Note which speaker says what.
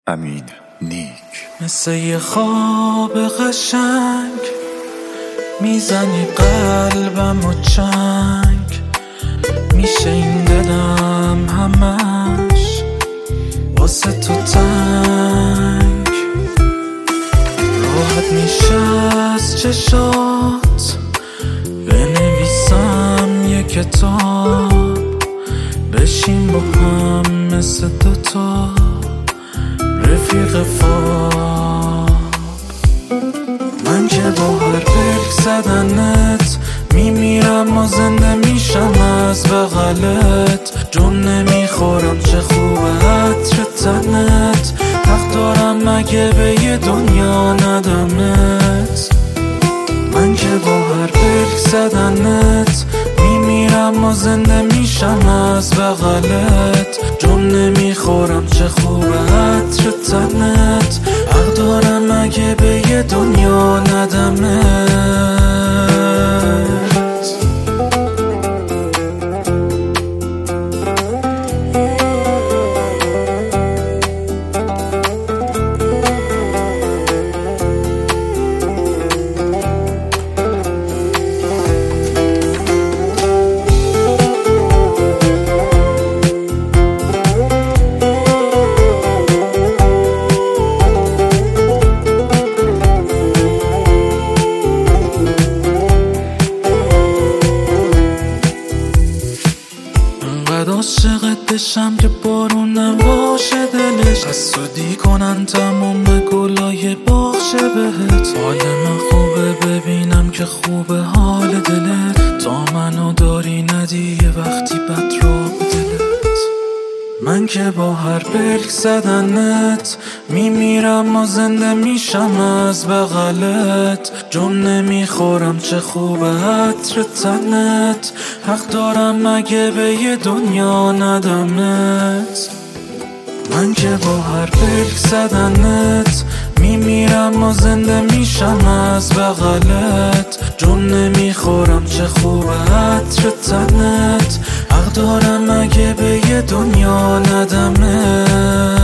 Speaker 1: امین نیک.
Speaker 2: مثل یه خواب قشنگ میزنی قلبم و چنگ، میشه این دلم همش واسه تو تنگ. راحت میشه از چشات بنویسم یه کتاب، بشین با هم مثل دوتا رفیق خواب. من که با هر پلک زدنت میمیرم و زنده میشم از بغلت، جون نمیخورم چه خوبه عطر تنت، حق دارم مگه به یه دنیا ندمت. من که با هر پلک زدنت میمیرم و زنده میشم از بغلت، جون نمیخورم چه خوبه عطر تنت، حق دارم مگه به یه دنیا ندمت. عاشقت بشم که بارون نباشه دلش، حسودی کنن تموم گلای باغچه بهت. حال من خوبه ببینم که خوبه حال دلت، تا منو داری ندی یه وقتی بد را به دلت. من که با هر پلک زدنت میمیرم و زنده میشم از بغلت، جون نمیخورم چه خوبه عطر تنت، حق دارم مگه به یه دنیا ندمت. من که با هر پلک زدنت میمیرم و زنده میشم از بغلت، جون نمیخورم چه خوبه عطر تنت، حق دارم مگه به یه دنیا ندمت.